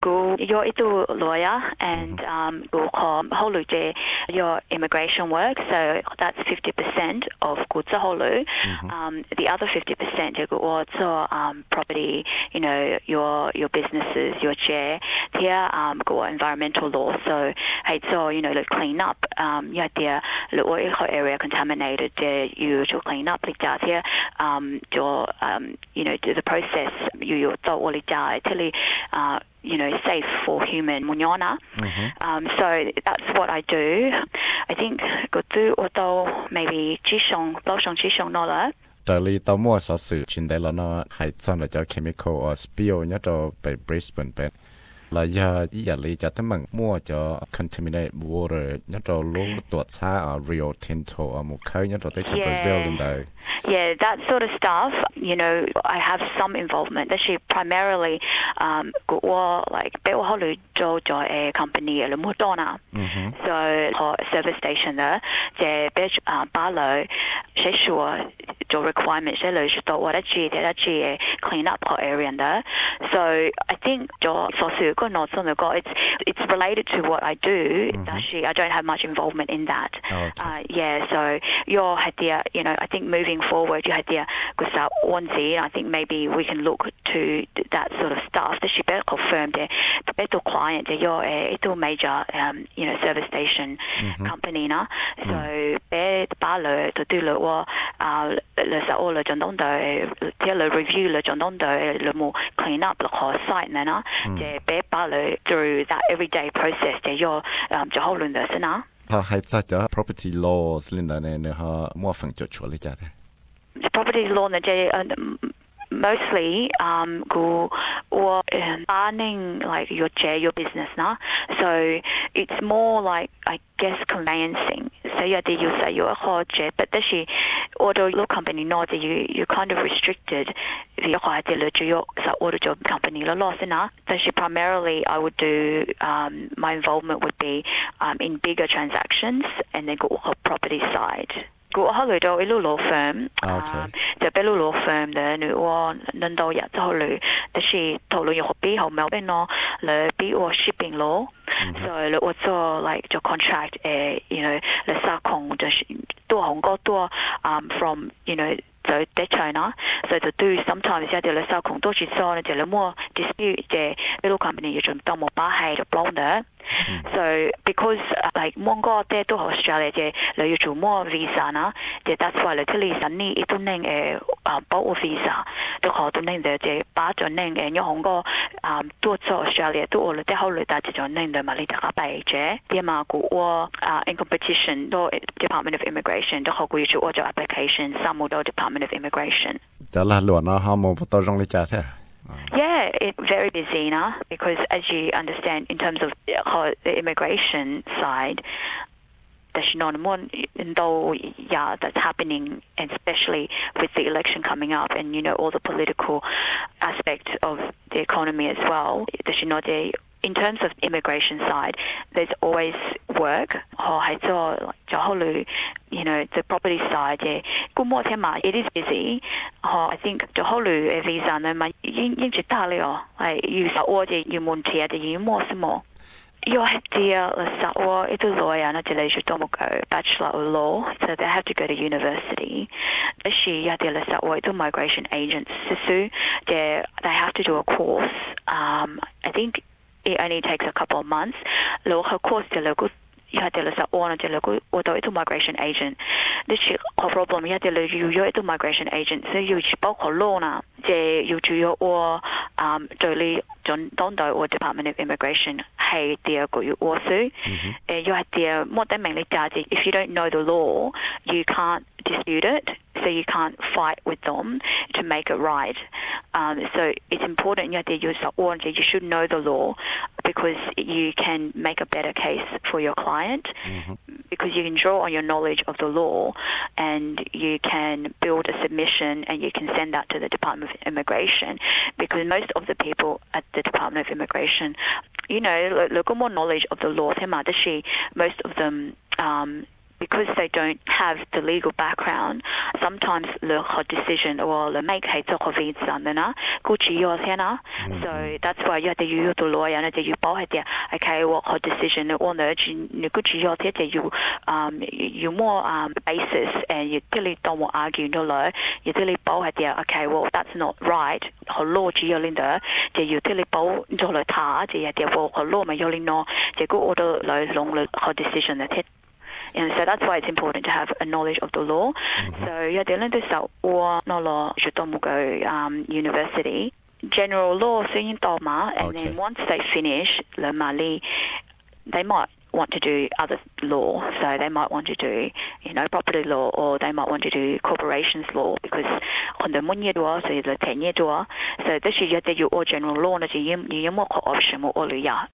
You're a lawyer and your immigration work, so that's 50% of the other 50% property, your businesses, your chair, here environmental law, so clean up area contaminated, you to clean up here, the process you safe for human munyona. So that's what I do. I think maybe $ แต่ลีตัวมั่วสอสื่อชินได้แล้วเนาะให้ซ่อนแล้วจะ chemical or spill เนี่ยจะไป Brisbane เป็นแล้วอย่าลีจะทั้งมันมั่วจะ contaminate water เนี่ยจะลงตรวจช้าRio Tinto มุกเคยเนี่ยจะได้ที่ Brazil ลินได้ Yeah, that sort of stuff, I have some involvement. Actually, primarily, like, a company, so, service station there, requirements, clean up her area there. So, I think, it's related to what I do. Actually, I don't have much involvement in that. So, I think moving forward, you had the I think maybe we can look to that sort of stuff. The she better confirm the better client, your major service station company na. So be the to do all the review le more clean up the whole site na. The be through that everyday process the your na. ถ้าให้จะ property laws ลินดาเนี่ยฮะมั่วฟังจะชัวร์เลยจ้ะ property law mostly banning like your business now. So it's more like I guess conveyancing. So you say you're a hard chair, but although your company knows that you kind of restricted the order job company loss now. So primarily I would do my involvement would be in bigger transactions and then go property side. law firm. The law firm the shipping law. So also like the contract from so they China, so to do sometimes more dispute the little company you don't more so because like Mongo there to Australia you do more visa na that's why literally sunny it boat visa the call to name the part on name and your hongo to Australia to all the whole that to name the Malita Baje the in competition the Department of Immigration the whole order application some of the Department of Immigration. Yeah, it's very busy now because as you understand in terms of the immigration side, there's not more that's happening, and especially with the election coming up and all the political aspects of the economy as well. There's not in terms of immigration side, there's always work. The property side, it is busy. I think the whole visa, your idea it's a lawyer, not a bachelor of law, so they have to go to university. The migration agents, they have to do a course. I think it only takes a couple of months. Her course you had to migration agent. This problem you had to migration agent. So you spoke law now. You do your or Department of Immigration. Hey, dear, you also. You had the more than mainly if you don't know the law, you can't dispute it. So you can't fight with them to make it right. So it's important you have to use the law. You should know the law because you can make a better case for your client because you can draw on your knowledge of the law and you can build a submission and you can send that to the Department of Immigration because most of the people at the Department of Immigration, look more knowledge of the law. Most of them because they don't have the legal background, sometimes the decision or the make hay talk of it so that's why you have to use the lawyer and you buy it okay what her decision on the you more basis and you really don't want to argue no law you really buy it okay well that's not right her law linda you really buy the tar her law my no go order long her decision that and so that's why it's important to have a knowledge of the law. So yeah, they learn this or no law university. General law and then once they finish the Mali they might want to do other law. So they might want to do, property law or they might want to do corporations law because on the munye dua so the 10 year dua. So this is you all general law na you more option or